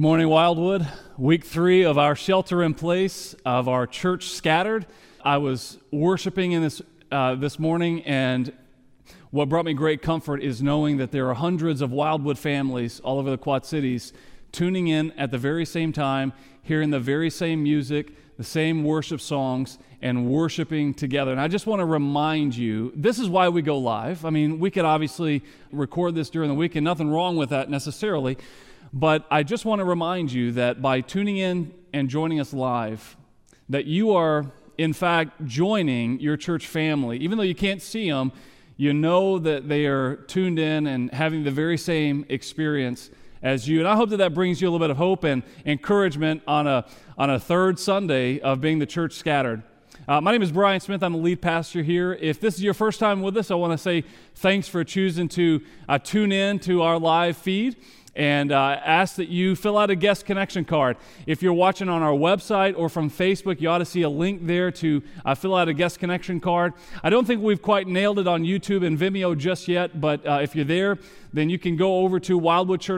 Good morning, Wildwood. Week 3 of our shelter in place of our church scattered. I was worshiping in this morning, and what brought me great comfort is knowing that there are hundreds of Wildwood families all over the Quad Cities tuning in at the very same time, hearing the very same music, the same worship songs, and worshiping together. And I just want to remind you, this is why we go live. I mean, we could obviously record this during the week, and nothing wrong with that necessarily. But I just want to remind you that by tuning in and joining us live, that you are, in fact, joining your church family. Even though you can't see them, you know that they are tuned in and having the very same experience as you. And I hope that brings you a little bit of hope and encouragement on a third Sunday of being the church scattered. My name is Brian Smith. I'm the lead pastor here. If this is your first time with us, I want to say thanks for choosing to tune in to our live feed. And ask that you fill out a guest connection card. If you're watching on our website or from Facebook, you ought to see a link there to fill out a guest connection card. I don't think we've quite nailed it on YouTube and Vimeo just yet, but if you're there, then you can go over to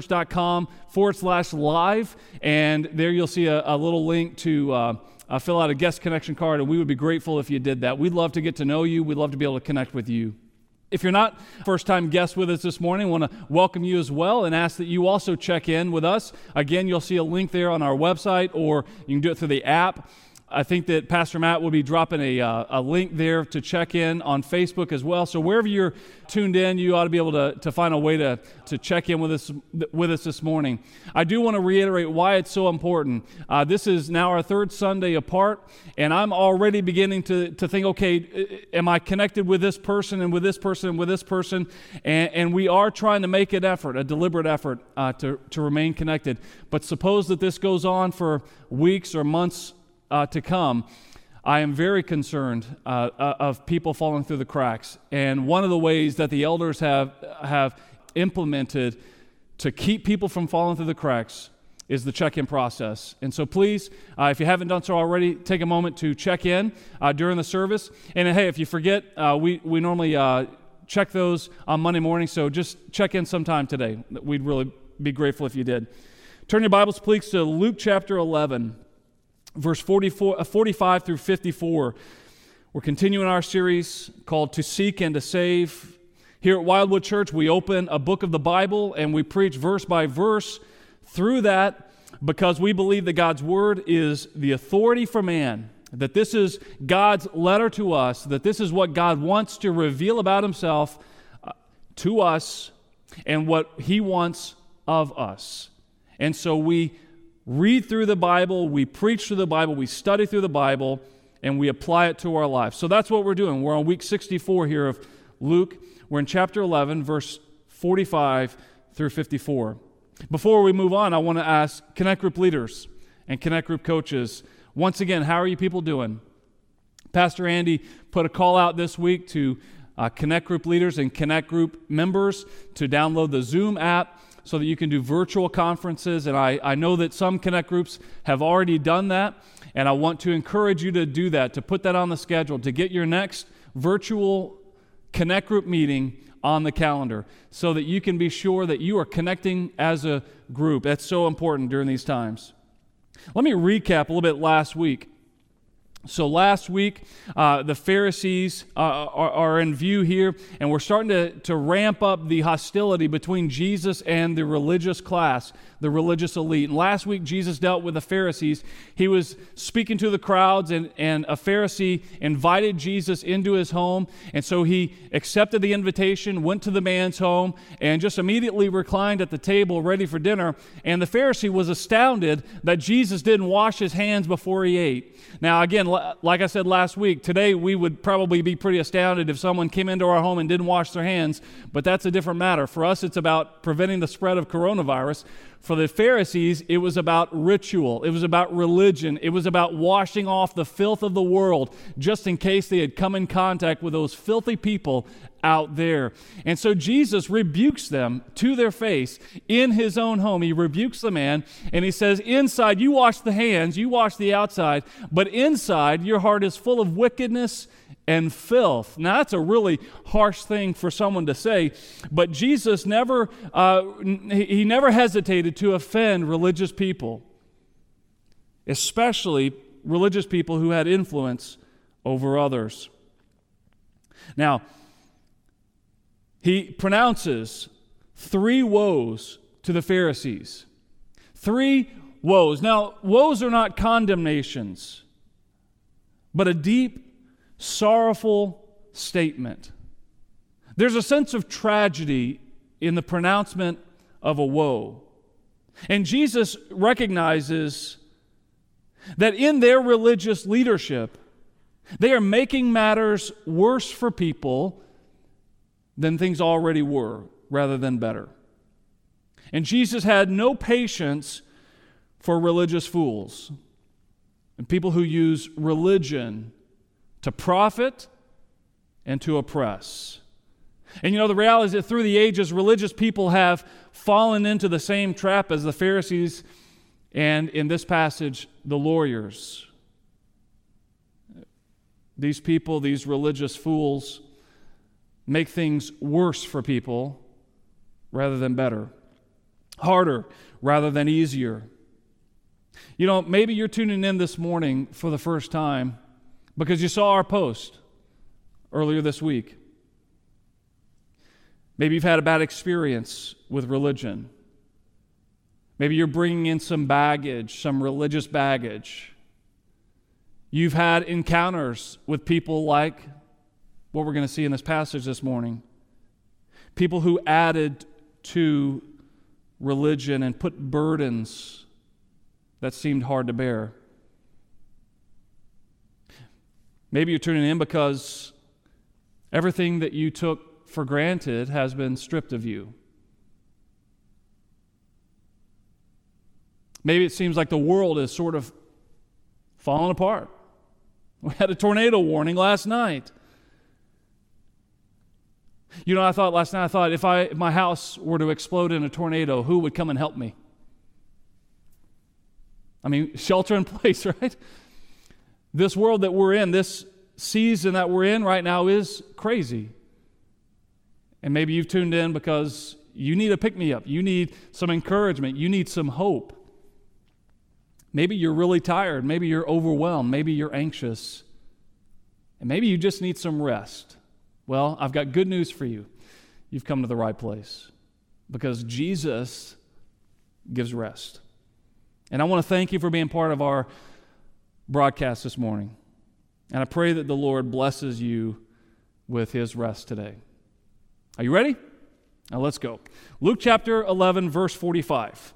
wildwoodchurch.com/live, and there you'll see a little link to fill out a guest connection card, and we would be grateful if you did that. We'd love to get to know you. We'd love to be able to connect with you. If you're not first-time guest with us this morning, I want to welcome you as well and ask that you also check in with us. Again, you'll see a link there on our website, or you can do it through the app. I think that Pastor Matt will be dropping a link there to check in on Facebook as well. So wherever you're tuned in, you ought to be able to find a way to check in with us this morning. I do want to reiterate why it's so important. This is now our third Sunday apart, and I'm already beginning to think, okay, am I connected with this person and with this person and with this person? And we are trying to make an effort, a deliberate effort to remain connected. But suppose that this goes on for weeks or months to come, I am very concerned of people falling through the cracks. And one of the ways that the elders have implemented to keep people from falling through the cracks is the check-in process. And so please, if you haven't done so already, take a moment to check in during the service. And hey, if you forget, we normally check those on Monday morning, so just check in sometime today. We'd really be grateful if you did. Turn your Bibles, please, to Luke chapter 11. Verse 45 through 54. We're continuing our series called To Seek and to Save. Here at Wildwood Church, we open a book of the Bible and we preach verse by verse through that because we believe that God's Word is the authority for man, that this is God's letter to us, that this is what God wants to reveal about Himself to us and what He wants of us. And so we read through the Bible, we preach through the Bible, we study through the Bible, and we apply it to our lives. So that's what we're doing. We're on week 64 here of Luke. We're in chapter 11, verse 45 through 54. Before we move on, I want to ask Connect Group leaders and Connect Group coaches, once again, how are you people doing? Pastor Andy put a call out this week to Connect Group leaders and Connect Group members to download the Zoom app so that you can do virtual conferences. And I know that some Connect Groups have already done that, and I want to encourage you to do that, to put that on the schedule, to get your next virtual Connect Group meeting on the calendar so that you can be sure that you are connecting as a group. That's so important during these times. Let me recap a little bit last week. So last week, the Pharisees are in view here, and we're starting to ramp up the hostility between Jesus and the religious class, the religious elite. And last week, Jesus dealt with the Pharisees. He was speaking to the crowds, and a Pharisee invited Jesus into his home, and so he accepted the invitation, went to the man's home, and just immediately reclined at the table ready for dinner. And the Pharisee was astounded that Jesus didn't wash his hands before he ate. Now, again, like I said last week, today we would probably be pretty astounded if someone came into our home and didn't wash their hands, but that's a different matter. For us, it's about preventing the spread of coronavirus. For the Pharisees, it was about ritual. It was about religion. It was about washing off the filth of the world, just in case they had come in contact with those filthy people out there. And so Jesus rebukes them to their face in his own home. He rebukes the man, and he says, inside, you wash the hands, you wash the outside, but inside, your heart is full of wickedness and filth. Now, that's a really harsh thing for someone to say, but Jesus never hesitated to offend religious people, especially religious people who had influence over others. Now, he pronounces 3 woes to the Pharisees. 3 woes. Now, woes are not condemnations, but a deep, sorrowful statement. There's a sense of tragedy in the pronouncement of a woe. And Jesus recognizes that in their religious leadership, they are making matters worse for people than things already were, rather than better. And Jesus had no patience for religious fools and people who use religion to profit and to oppress. And the reality is that through the ages, religious people have fallen into the same trap as the Pharisees and, in this passage, the lawyers. These people, these religious fools, make things worse for people rather than better, harder rather than easier. Maybe you're tuning in this morning for the first time because you saw our post earlier this week. Maybe you've had a bad experience with religion. Maybe you're bringing in some baggage, some religious baggage. You've had encounters with people like what we're going to see in this passage this morning. People who added to religion and put burdens that seemed hard to bear. Maybe you're tuning in because everything that you took for granted has been stripped of you. Maybe it seems like the world is sort of falling apart. We had a tornado warning last night. I thought last night, if my house were to explode in a tornado, who would come and help me? Shelter in place, right? This world that we're in, this season that we're in right now is crazy. And maybe you've tuned in because you need a pick-me-up. You need some encouragement. You need some hope. Maybe you're really tired. Maybe you're overwhelmed. Maybe you're anxious. And maybe you just need some rest. Well, I've got good news for you. You've come to the right place because Jesus gives rest. And I want to thank you for being part of our broadcast this morning. And I pray that the Lord blesses you with His rest today. Are you ready? Now let's go. Luke chapter 11, verse 45.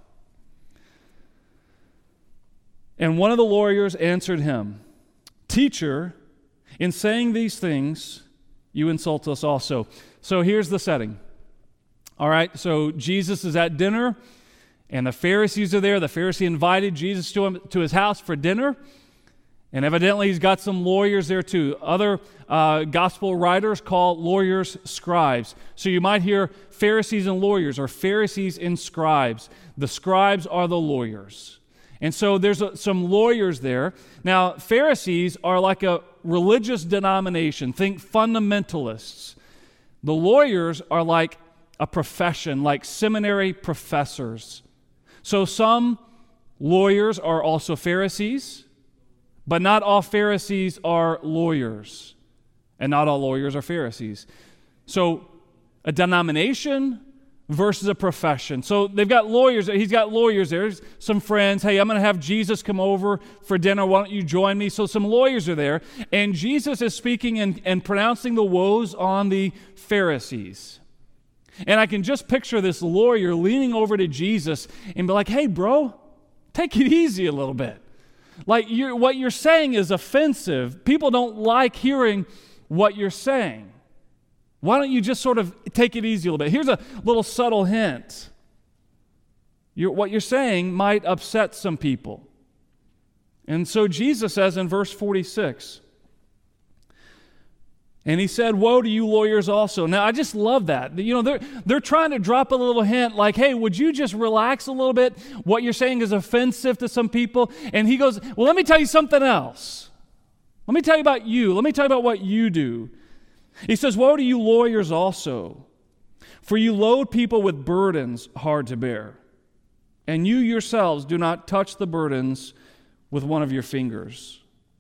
And one of the lawyers answered him, "Teacher, in saying these things, you insult us also." So here's the setting. All right, so Jesus is at dinner, and the Pharisees are there. The Pharisee invited Jesus to his house for dinner, and evidently he's got some lawyers there too. Other gospel writers call lawyers scribes. So you might hear Pharisees and lawyers, or Pharisees and scribes. The scribes are the lawyers. And so there's some lawyers there. Now, Pharisees are like a religious denomination. Think fundamentalists. The lawyers are like a profession, like seminary professors. So some lawyers are also Pharisees, but not all Pharisees are lawyers, and not all lawyers are Pharisees. So a denomination versus a profession. So they've got lawyers. He's got lawyers there. Some friends. Hey, I'm going to have Jesus come over for dinner. Why don't you join me? So some lawyers are there. And Jesus is speaking and pronouncing the woes on the Pharisees. And I can just picture this lawyer leaning over to Jesus and be like, "Hey, bro, take it easy a little bit. Like what you're saying is offensive. People don't like hearing what you're saying. Why don't you just sort of take it easy a little bit? Here's a little subtle hint. What you're saying might upset some people." And so Jesus says in verse 46, and he said, "Woe to you lawyers also." Now, I just love that. They're trying to drop a little hint like, "Hey, would you just relax a little bit? What you're saying is offensive to some people." And he goes, "Well, let me tell you something else. Let me tell you about you. Let me tell you about what you do. He says, woe to you lawyers also, for you load people with burdens hard to bear, and you yourselves do not touch the burdens with one of your fingers.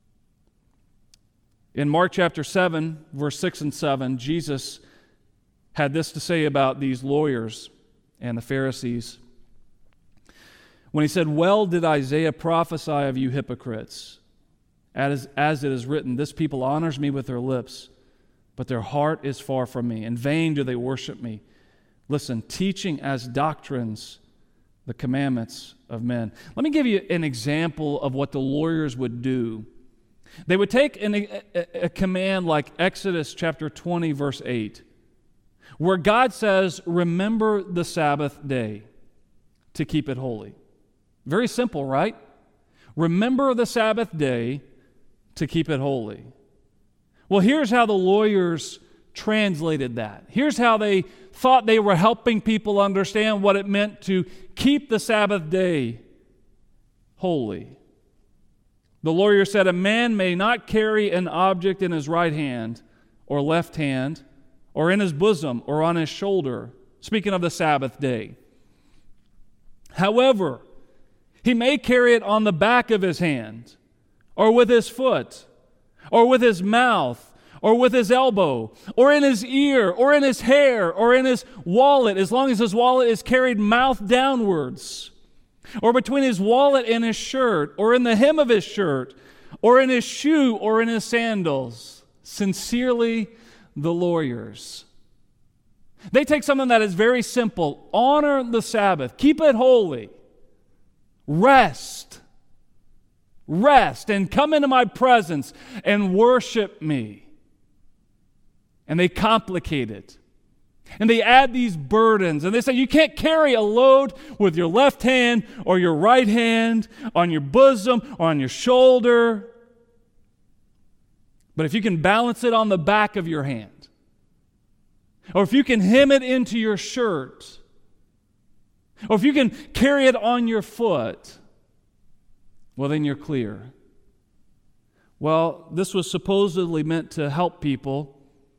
In Mark chapter 7, verse 6 and 7, Jesus had this to say about these lawyers and the Pharisees. When he said, well did Isaiah prophesy of you hypocrites, as it is written, this people honors me with their lips, but their heart is far from me. In vain do they worship me. Listen, teaching as doctrines the commandments of men. Let me give you an example of what the lawyers would do. They would take a command like Exodus chapter 20, verse 8, where God says, remember the Sabbath day to keep it holy. Very simple, right? Remember the Sabbath day to keep it holy. Well, here's how the lawyers translated that. Here's how they thought they were helping people understand what it meant to keep the Sabbath day holy. The lawyer said, a man may not carry an object in his right hand or left hand or in his bosom or on his shoulder, speaking of the Sabbath day. However, he may carry it on the back of his hand or with his foot or with his mouth or with his elbow or in his ear or in his hair or in his wallet, as long as his wallet is carried mouth downwards, or between his wallet and his shirt, or in the hem of his shirt, or in his shoe, or in his sandals. Sincerely, the lawyers. They take something that is very simple. Honor the Sabbath. Keep it holy. Rest. Rest and come into my presence and worship me. And they complicate it. And they add these burdens, and they say you can't carry a load with your left hand or your right hand, on your bosom or on your shoulder. But if you can balance it on the back of your hand, or if you can hem it into your shirt, or if you can carry it on your foot, well, then you're clear. Well, this was supposedly meant to help people.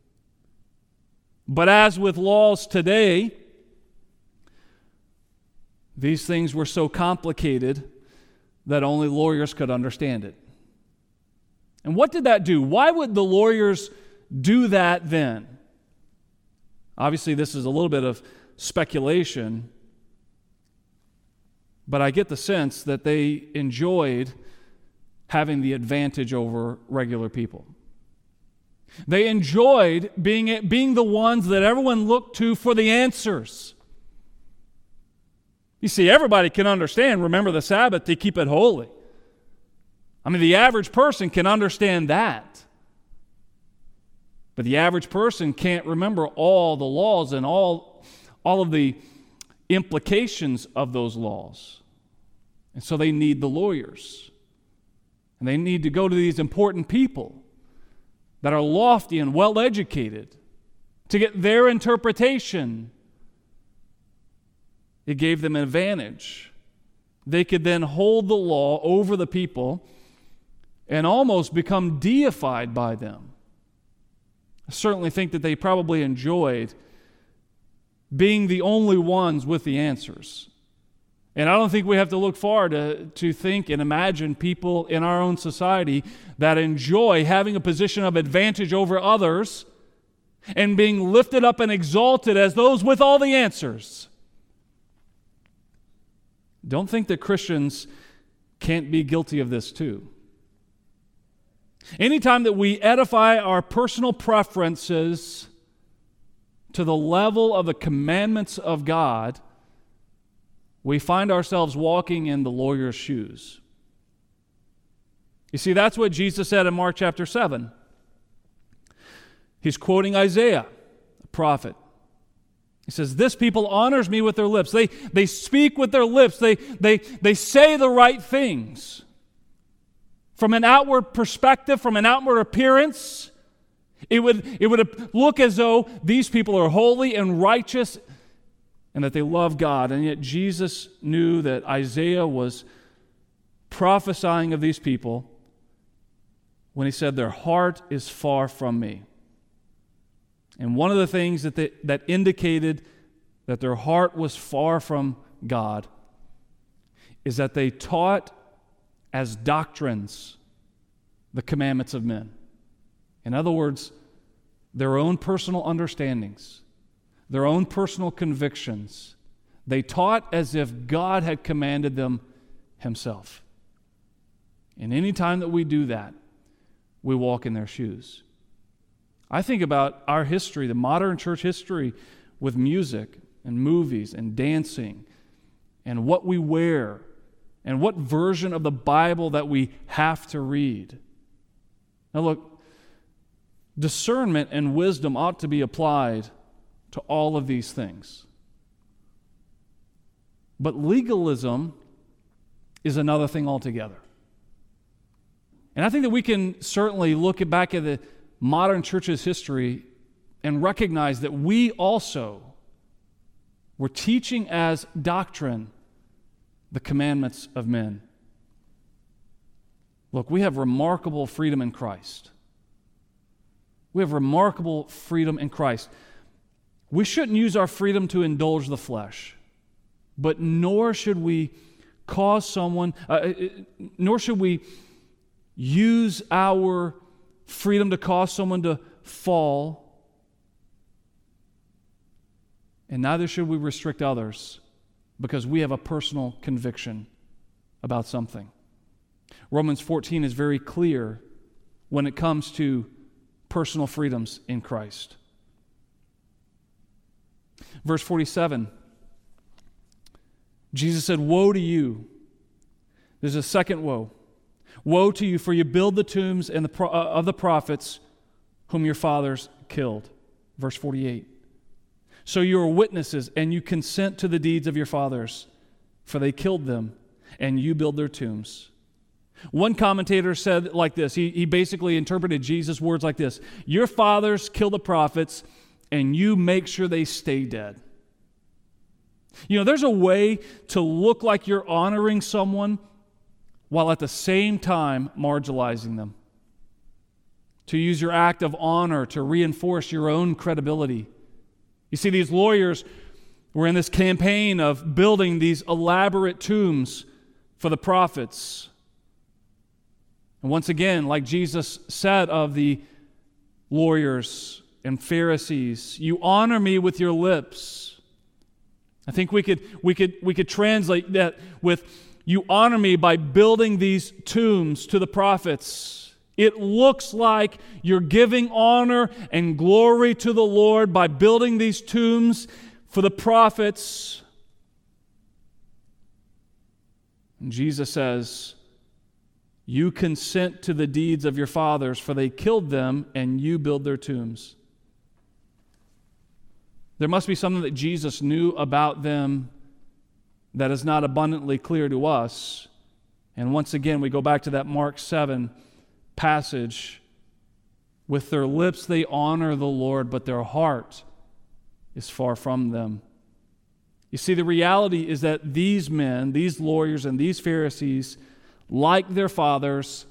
But as with laws today, these things were so complicated that only lawyers could understand it. And what did that do? Why would the lawyers do that then? Obviously, this is a little bit of speculation, but I get the sense that they enjoyed having the advantage over regular people. They enjoyed being the ones that everyone looked to for the answers. You see, everybody can understand, remember the Sabbath to keep it holy. I mean, the average person can understand that. But the average person can't remember all the laws and all of the implications of those laws. And so they need the lawyers. And they need to go to these important people that are lofty and well-educated to get their interpretation. It gave them an advantage. They could then hold the law over the people and almost become deified by them. I certainly think that they probably enjoyed being the only ones with the answers. And I don't think we have to look far to think and imagine people in our own society that enjoy having a position of advantage over others and being lifted up and exalted as those with all the answers. Don't think that Christians can't be guilty of this too. Anytime that we edify our personal preferences to the level of the commandments of God, we find ourselves walking in the lawyer's shoes. You see, that's what Jesus said in Mark chapter 7. He's quoting Isaiah, a prophet. He says, this people honors me with their lips. They speak with their lips. They say the right things. From an outward perspective, from an outward appearance, it would look as though these people are holy and righteous and that they love God. And yet Jesus knew that Isaiah was prophesying of these people when he said, their heart is far from me. And one of the things that indicated that their heart was far from God is that they taught as doctrines the commandments of men. In other words, their own personal understandings, their own personal convictions. They taught as if God had commanded them himself. And any time that we do that, we walk in their shoes. I think about our history, the modern church history, with music and movies and dancing and what we wear and what version of the Bible that we have to read. Now look, discernment and wisdom ought to be applied to all of these things. But legalism is another thing altogether. And I think that we can certainly look back at the modern church's history and recognize that we also were teaching as doctrine the commandments of men. Look, we have remarkable freedom in Christ. We have remarkable freedom in Christ. We shouldn't use our freedom to indulge the flesh, but nor should we cause someone, nor should we use our freedom to cause someone to fall, and neither should we restrict others because we have a personal conviction about something. Romans 14 is very clear when it comes to personal freedoms in Christ. Verse 47, Jesus said, "Woe to you." There's a second woe. "Woe to you, for you build the tombs of the prophets whom your fathers killed." Verse 48. "So you are witnesses, and you consent to the deeds of your fathers, for they killed them, and you build their tombs." One commentator said like this, he basically interpreted Jesus' words like this: your fathers kill the prophets, and you make sure they stay dead. You know, there's a way to look like you're honoring someone while at the same time marginalizing them. To use your act of honor to reinforce your own credibility. You see, these lawyers were in this campaign of building these elaborate tombs for the prophets. And once again, like Jesus said of the lawyers and Pharisees, you honor me with your lips. I think we could translate that with, you honor me by building these tombs to the prophets. It looks like you're giving honor and glory to the Lord by building these tombs for the prophets. And Jesus says, you consent to the deeds of your fathers, for they killed them, and you build their tombs. There must be something that Jesus knew about them that is not abundantly clear to us. And once again, we go back to that Mark 7 passage. With their lips they honor the Lord, but their heart is far from them. You see, the reality is that these men, these lawyers and these Pharisees, like their fathers,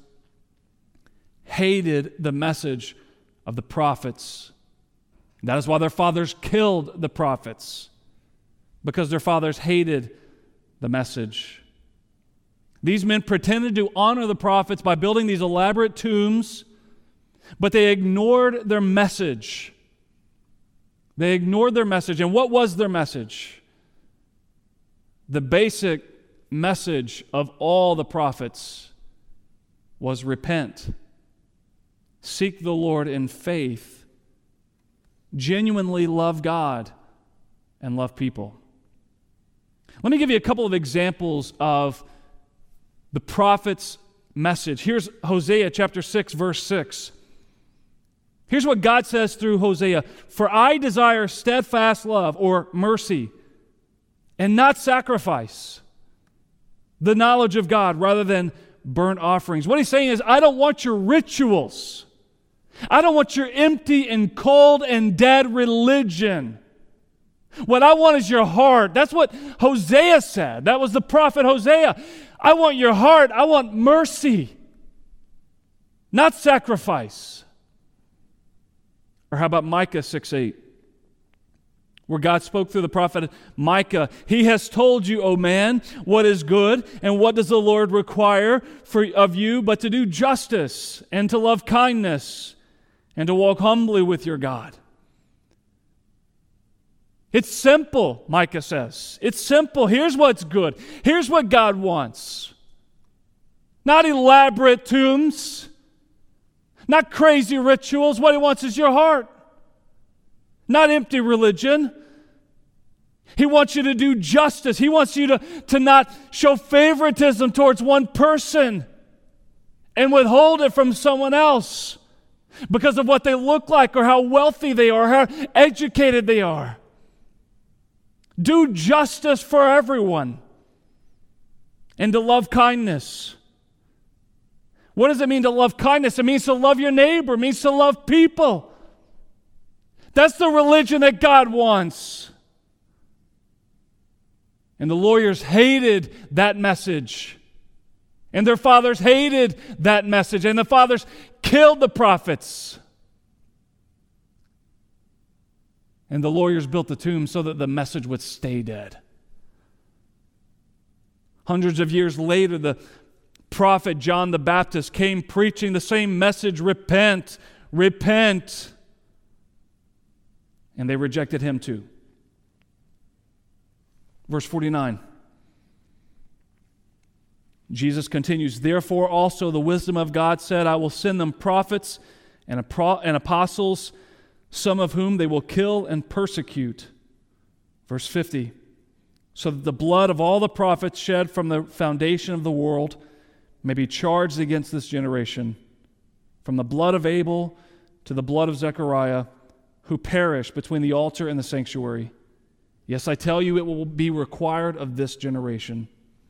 hated the message of the prophets. That is why their fathers killed the prophets, because their fathers hated the message. These men pretended to honor the prophets by building these elaborate tombs, but they ignored their message. They ignored their message. And what was their message? The basic message of all the prophets was repent, seek the Lord in faith, genuinely love God, and love people. Let me give you a couple of examples of the prophet's message. Here's Hosea chapter 6, verse 6. Here's what God says through Hosea: "For I desire steadfast love," or mercy, "and not sacrifice, the knowledge of God rather than burnt offerings." What he's saying is, I don't want your rituals. I don't want your empty and cold and dead religion. What I want is your heart. That's what Hosea said. That was the prophet Hosea. I want your heart. I want mercy. not sacrifice. Or how about Micah 6:8? Where God spoke through the prophet Micah, He has told you, O man, what is good, and what does the Lord require of you but to do justice, and to love kindness, and to walk humbly with your God. It's simple, Micah says. It's simple. Here's what's good. Here's what God wants. Not elaborate tombs, not crazy rituals. What He wants is your heart. Not empty religion. He wants you to do justice. He wants you to not show favoritism towards one person and withhold it from someone else because of what they look like or how wealthy they are, how educated they are. Do justice for everyone and to love kindness. What does it mean to love kindness? It means to love your neighbor. It means to love people. That's the religion that God wants. And the lawyers hated that message. And their fathers hated that message. And the fathers killed the prophets. And the lawyers built the tomb so that the message would stay dead. Hundreds of years later, the prophet John the Baptist came preaching the same message, repent, repent. And they rejected him too. Verse 49. Jesus continues, therefore also the wisdom of God said, I will send them prophets and apostles, some of whom they will kill and persecute. Verse 50. So that the blood of all the prophets shed from the foundation of the world may be charged against this generation, from the blood of Abel to the blood of Zechariah, who perished between the altar and the sanctuary. Yes, I tell you, it will be required of this generation.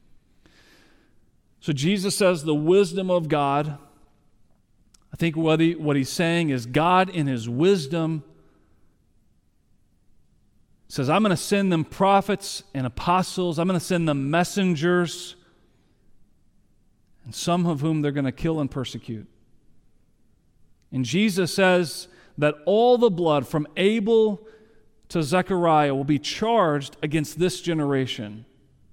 So Jesus says the wisdom of God. I think what he's saying is God in His wisdom says, I'm going to send them prophets and apostles. I'm going to send them messengers, and some of whom they're going to kill and persecute. And Jesus says that all the blood from Abel to Zechariah will be charged against this generation.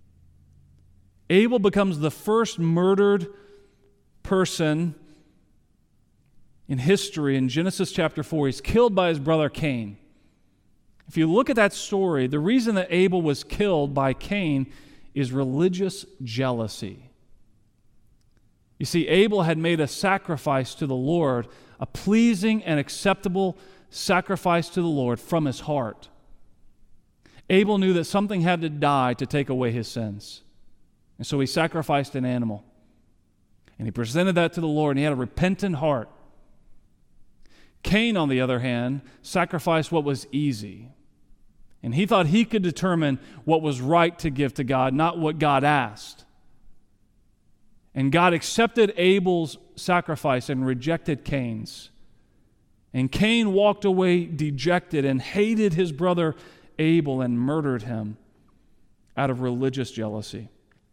Abel becomes the first murdered person in history in Genesis chapter 4. He's killed by his brother Cain. If you look at that story, the reason that Abel was killed by Cain is religious jealousy. You see, Abel had made a sacrifice to the Lord, a pleasing and acceptable sacrifice to the Lord from his heart. Abel knew that something had to die to take away his sins. And so he sacrificed an animal. And he presented that to the Lord, and he had a repentant heart. Cain, on the other hand, sacrificed what was easy. And he thought he could determine what was right to give to God, not what God asked. And God accepted Abel's sacrifice and rejected Cain's. And Cain walked away dejected and hated his brother Abel and murdered him out of religious jealousy.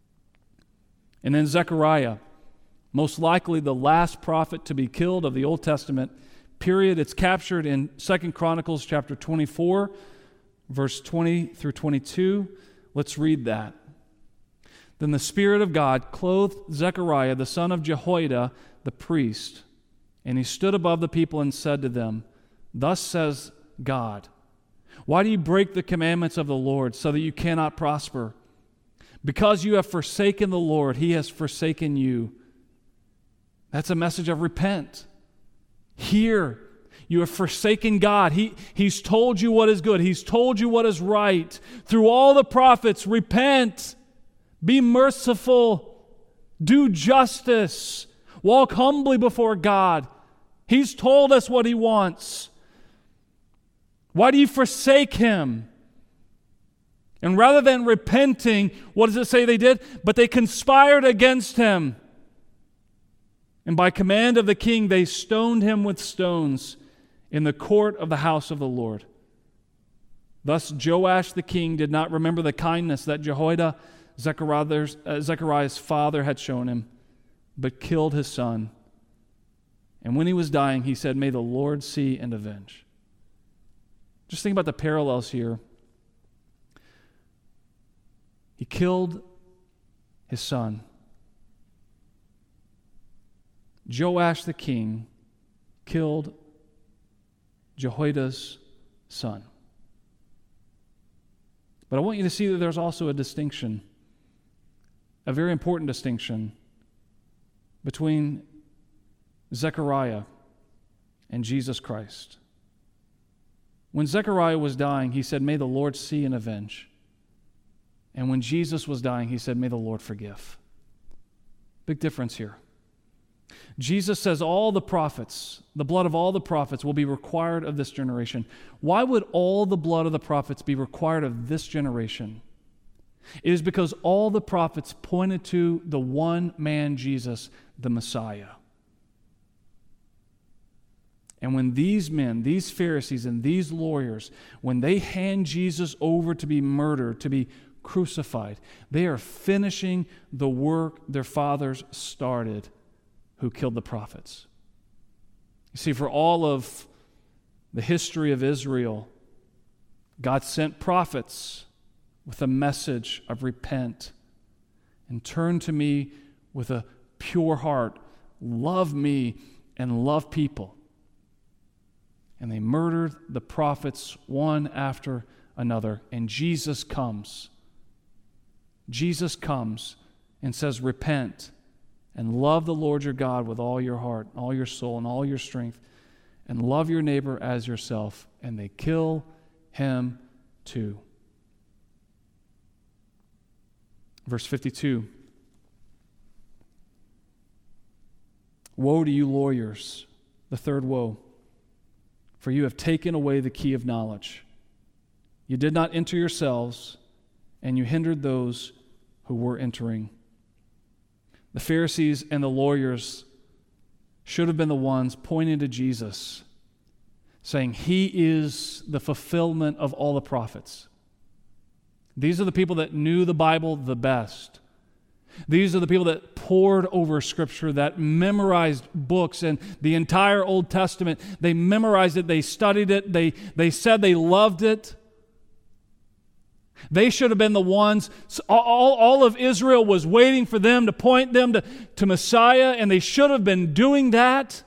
And then Zechariah, most likely the last prophet to be killed of the Old Testament period. It's captured in 2 Chronicles chapter 24, verse 20 through 22. Let's read that. Then the Spirit of God clothed Zechariah, the son of Jehoiada, the priest, and he stood above the people and said to them, Thus says God, why do you break the commandments of the Lord so that you cannot prosper? Because you have forsaken the Lord, He has forsaken you. That's a message of repent. Here, you have forsaken God. He's told you what is good. He's told you what is right. Through all the prophets, repent. Be merciful. Do justice. Walk humbly before God. He's told us what He wants. Why do you forsake Him? And rather than repenting, what does it say they did? But they conspired against Him. And by command of the king, they stoned him with stones in the court of the house of the Lord. Thus Joash the king did not remember the kindness that Jehoiada, Zechariah's father, had shown him, but killed his son. And when he was dying, he said, "May the Lord see and avenge." Just think about the parallels here. He killed his son. Joash the king killed Jehoiada's son. But I want you to see that there's also a distinction, a very important distinction, between Zechariah and Jesus Christ. When Zechariah was dying, he said, "May the Lord see and avenge." And when Jesus was dying, he said, "May the Lord forgive." Big difference here. Jesus says all the prophets, the blood of all the prophets will be required of this generation. Why would all the blood of the prophets be required of this generation? It is because all the prophets pointed to the one man, Jesus, the Messiah. And when these men, these Pharisees and these lawyers, when they hand Jesus over to be murdered, to be crucified, they are finishing the work their fathers started who killed the prophets. You see, for all of the history of Israel, God sent prophets with a message of repent and turn to me with a pure heart, love me and love people. And they murdered the prophets one after another. And Jesus comes. Jesus comes and says, "Repent and love the Lord your God with all your heart, all your soul, and all your strength, and love your neighbor as yourself." And they kill him too. Verse 52. "Woe to you lawyers," the third woe, "for you have taken away the key of knowledge. You did not enter yourselves, and you hindered those who were entering." The Pharisees and the lawyers should have been the ones pointing to Jesus, saying, "He is the fulfillment of all the prophets." These are the people that knew the Bible the best. These are the people that pored over Scripture, that memorized books and the entire Old Testament. They memorized it, they studied it, they said they loved it. They should have been the ones, all of Israel was waiting for them to point them to Messiah, and they should have been doing that.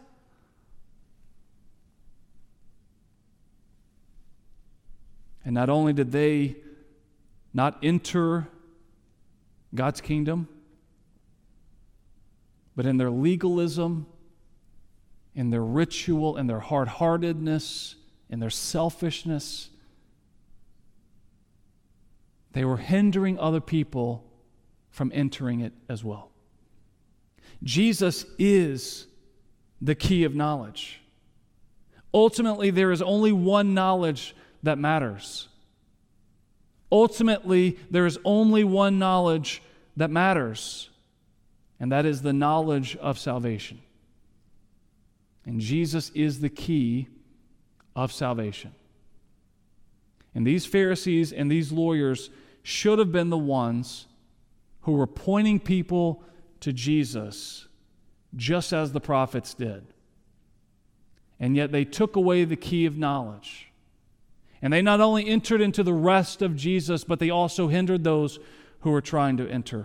And not only did they not enter God's kingdom, but in their legalism, in their ritual, in their hard-heartedness, in their selfishness, they were hindering other people from entering it as well. Jesus is the key of knowledge. Ultimately, there is only one knowledge that matters. Ultimately, there is only one knowledge that matters, and that is the knowledge of salvation. And Jesus is the key of salvation. And these Pharisees and these lawyers should have been the ones who were pointing people to Jesus, just as the prophets did. And yet they took away the key of knowledge. And they not only entered into the rest of Jesus, but they also hindered those who were trying to enter.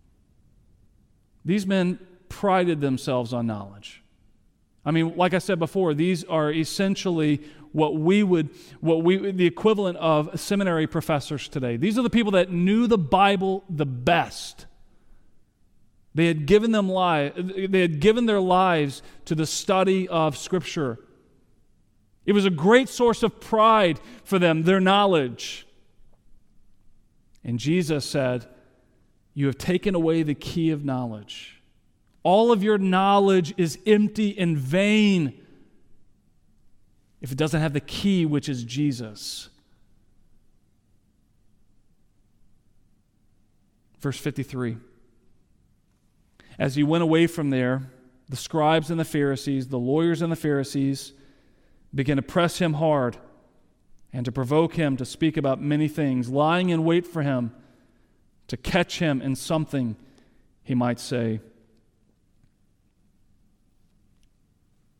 These men prided themselves on knowledge. I mean, like I said before, these are essentially the equivalent of seminary professors today. These are the people that knew the Bible the best. They had given their lives to the study of Scripture. It was a great source of pride for them, their knowledge. And Jesus said, "You have taken away the key of knowledge. All of your knowledge is empty and vain if it doesn't have the key, which is Jesus." Verse 53. "As he went away from there, the scribes and the Pharisees, the lawyers and the Pharisees, began to press him hard and to provoke him to speak about many things, lying in wait for him to catch him in something he might say.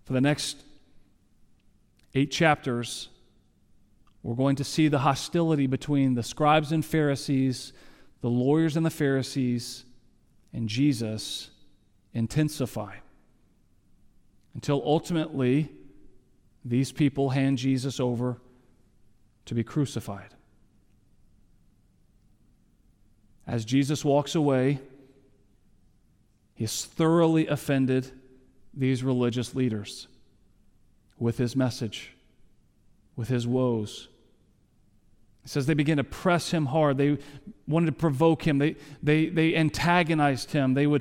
For the next 8 chapters, we're going to see the hostility between the scribes and Pharisees, the lawyers and the Pharisees, and Jesus intensify until ultimately these people hand Jesus over to be crucified. As Jesus walks away, he has thoroughly offended these religious leaders with his message, with his woes. It says they began to press him hard. They wanted to provoke him. They antagonized him. They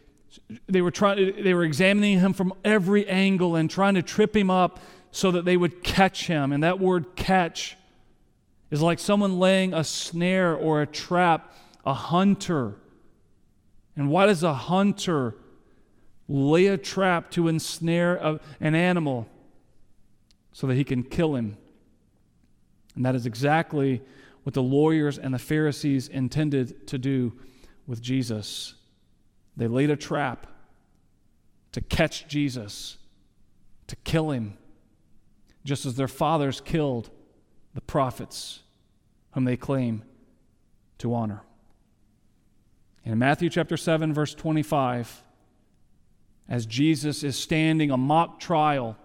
were examining him from every angle and trying to trip him up so that they would catch him. And that word catch is like someone laying a snare or a trap, a hunter. And why does a hunter lay a trap to ensnare an animal? So that he can kill him. And that is exactly what the lawyers and the Pharisees intended to do with Jesus. They laid a trap to catch Jesus, to kill him, just as their fathers killed the prophets whom they claim to honor. In Matthew chapter 7, verse 25, as Jesus is standing a mock trial,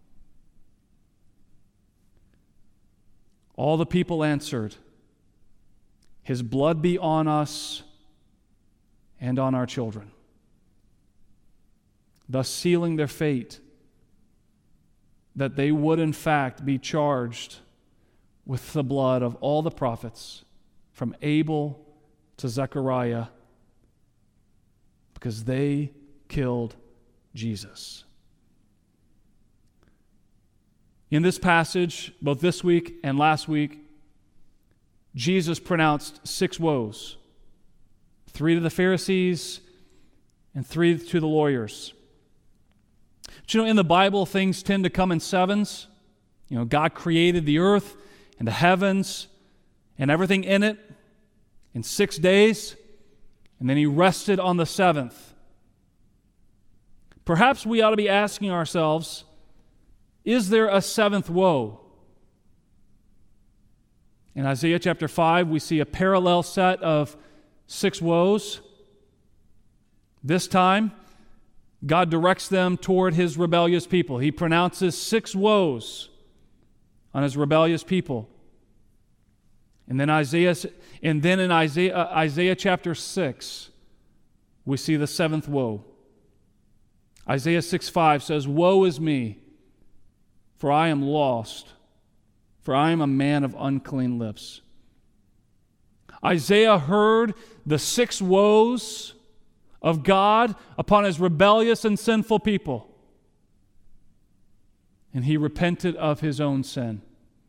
all the people answered, "His blood be on us and on our children," thus sealing their fate that they would in fact be charged with the blood of all the prophets from Abel to Zechariah because they killed Jesus. In this passage, both this week and last week, Jesus pronounced 6 woes. 3 to the Pharisees and 3 to the lawyers. But in the Bible, things tend to come in 7s. God created the earth and the heavens and everything in it in 6 days, and then he rested on the 7th. Perhaps we ought to be asking ourselves, is there a 7th woe? In Isaiah chapter 5, we see a parallel set of 6 woes. This time, God directs them toward his rebellious people. He pronounces 6 woes on his rebellious people. And then in Isaiah chapter 6, we see the 7th woe. Isaiah 6:5 says, "Woe is me, for I am lost, for I am a man of unclean lips." Isaiah heard the 6 woes of God upon his rebellious and sinful people, and he repented of his own sin.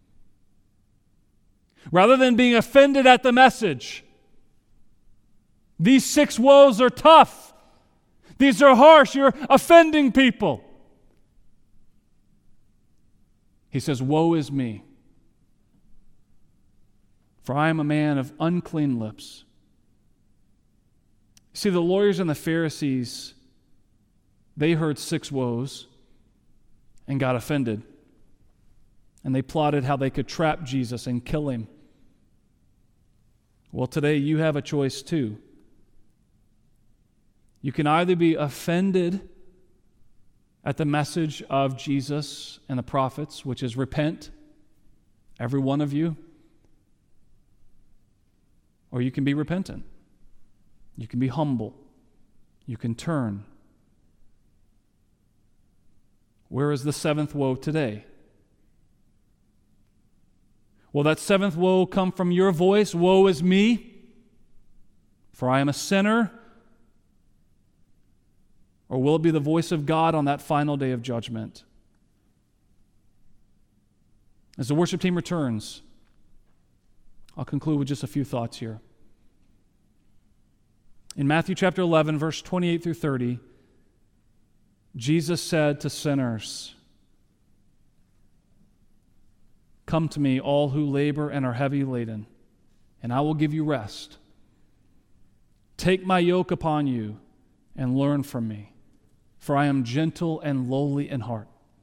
Rather than being offended at the message, these 6 woes are tough. These are harsh. You're offending people. He says, "Woe is me, for I am a man of unclean lips." See, the lawyers and the Pharisees, they heard 6 woes and got offended. And they plotted how they could trap Jesus and kill him. Well, today you have a choice too. You can either be offended at the message of Jesus and the prophets, which is repent, every one of you, or you can be repentant. You can be humble. You can turn. Where is the 7th woe today? Will that 7th woe come from your voice? Woe is me, for I am a sinner. Or will it be the voice of God on that final day of judgment? As the worship team returns, I'll conclude with just a few thoughts here. In Matthew chapter 11, verse 28 through 30, Jesus said to sinners, "Come to me, all who labor and are heavy laden, and I will give you rest. Take my yoke upon you and learn from me, for I am gentle and lowly in heart,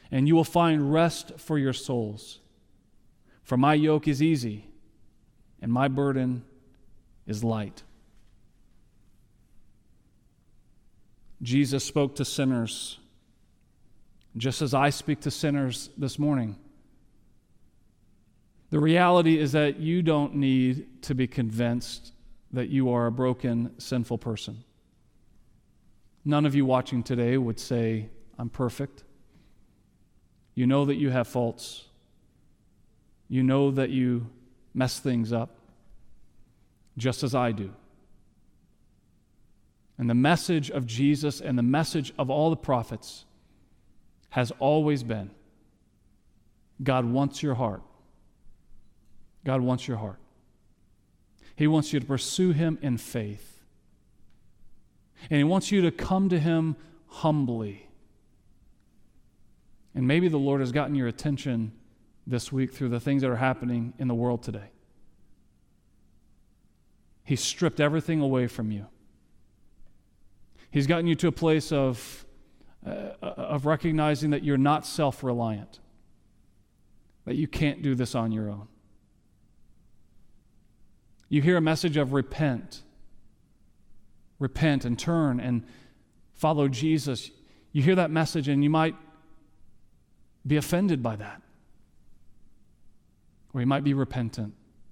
and you will find rest for your souls. For my yoke is easy, and my burden is light. Jesus spoke to sinners, just as I speak to sinners this morning. The reality is that you don't need to be convinced that you are a broken, sinful person. None of you watching today would say, I'm perfect. You know that you have faults. You know that you mess things up, just as I do. And the message of Jesus and the message of all the prophets has always been, God wants your heart. God wants your heart. He wants you to pursue Him in faith. And He wants you to come to Him humbly. And maybe the Lord has gotten your attention this week through the things that are happening in the world today. He's stripped everything away from you. He's gotten you to a place of recognizing that you're not self-reliant, that you can't do this on your own. You hear a message of repent and turn and follow Jesus. You hear that message and you might be offended by that, or you might be repentant.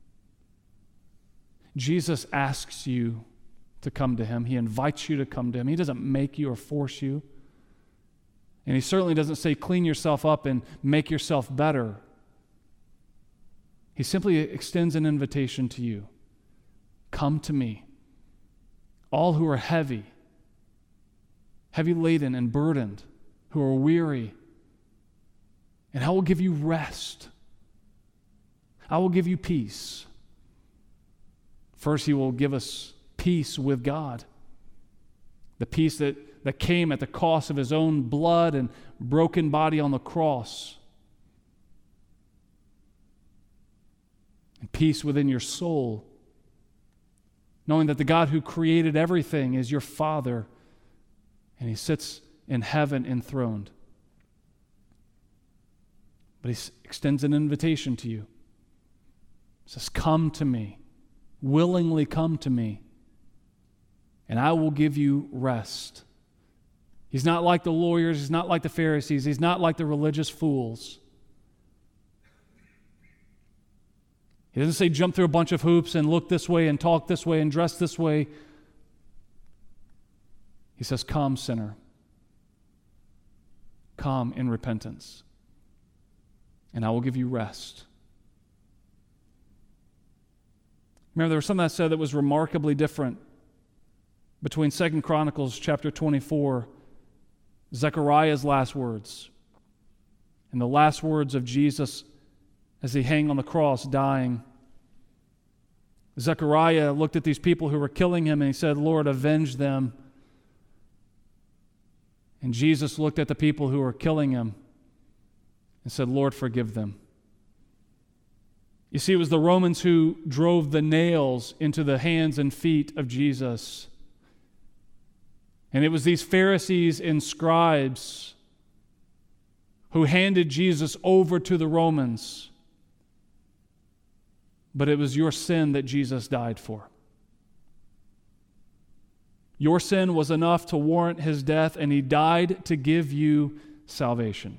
Jesus asks you to come to Him. He invites you to come to Him. He doesn't make you or force you. And He certainly doesn't say clean yourself up and make yourself better. He simply extends an invitation to you. Come to me, all who are heavy laden and burdened, who are weary, and I will give you rest. I will give you peace. First, He will give us peace with God. The peace that came at the cost of His own blood and broken body on the cross. And peace within your soul, knowing that the God who created everything is your Father, and He sits in heaven enthroned. But He extends an invitation to you. He says, come to me, willingly come to me, and I will give you rest. He's not like the lawyers, He's not like the Pharisees, He's not like the religious fools. He doesn't say jump through a bunch of hoops and look this way and talk this way and dress this way. He says, come, sinner. Come in repentance, and I will give you rest. Remember, there was something I said that was remarkably different between 2 Chronicles chapter 24, Zechariah's last words, and the last words of Jesus as He hung on the cross, dying. Zechariah looked at these people who were killing Him and he said, Lord, avenge them. And Jesus looked at the people who were killing Him and said, Lord, forgive them. You see, it was the Romans who drove the nails into the hands and feet of Jesus. And it was these Pharisees and scribes who handed Jesus over to the Romans. But it was your sin that Jesus died for. Your sin was enough to warrant His death, and He died to give you salvation.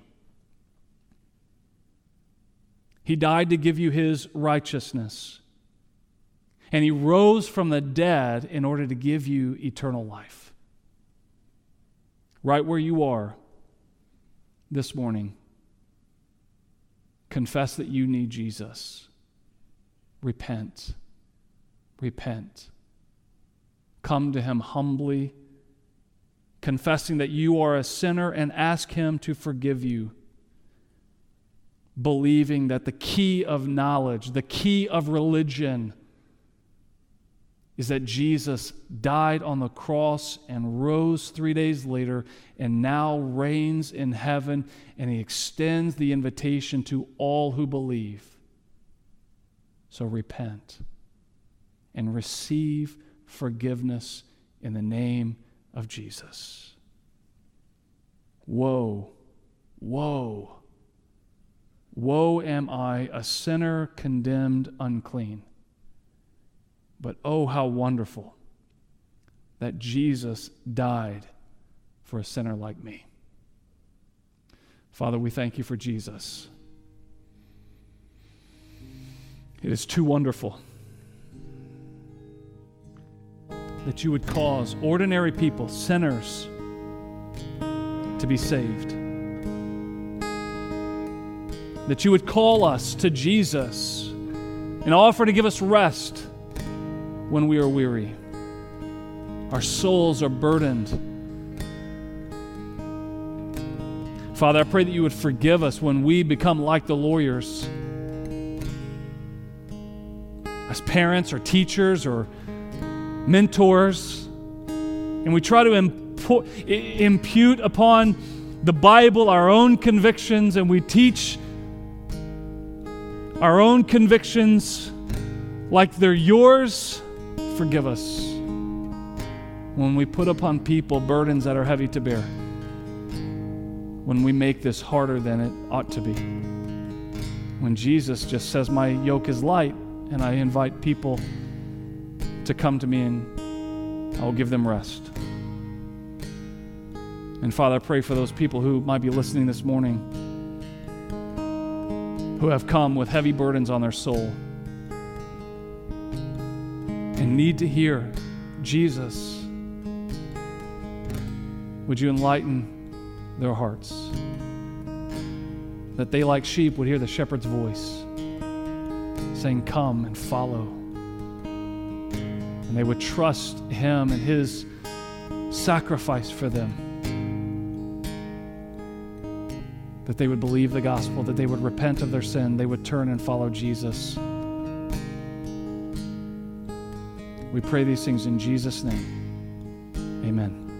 He died to give you His righteousness. And He rose from the dead in order to give you eternal life. Right where you are this morning, confess that you need Jesus. Repent. Repent. Come to Him humbly, confessing that you are a sinner, and ask Him to forgive you. Believing that the key of knowledge, the key of religion, is that Jesus died on the cross and rose 3 days later and now reigns in heaven, and He extends the invitation to all who believe. So repent and receive forgiveness in the name of Jesus. Woe Woe, woe am I, a sinner condemned unclean. But oh, how wonderful that Jesus died for a sinner like me. Father, we thank you for Jesus. It is too wonderful that you would cause ordinary people, sinners, to be saved. That you would call us to Jesus and offer to give us rest when we are weary. Our souls are burdened. Father, I pray that you would forgive us when we become like the lawyers. As parents or teachers or mentors, and we try to impute upon the Bible our own convictions, and we teach our own convictions like they're yours. Forgive us when we put upon people burdens that are heavy to bear, when we make this harder than it ought to be, when Jesus just says my yoke is light, and I invite people to come to me and I will give them rest. And Father, I pray for those people who might be listening this morning, who have come with heavy burdens on their soul and need to hear Jesus. Would you enlighten their hearts, that they, like sheep, would hear the shepherd's voice saying, come and follow. And they would trust him and his sacrifice for them. That they would believe the gospel, that they would repent of their sin, they would turn and follow Jesus. We pray these things in Jesus' name. Amen.